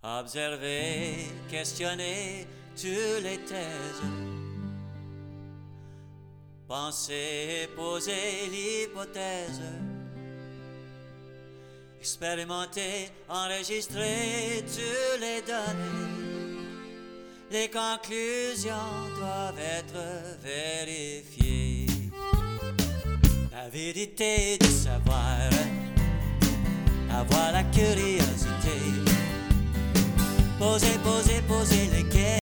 Observer, questionner toutes les thèses. Penser, poser l'hypothèse. Expérimenter, enregistrer toutes les données. Les conclusions doivent être vérifiées. La vérité de savoir, avoir la curiosité. Poser, poser, poser les questions.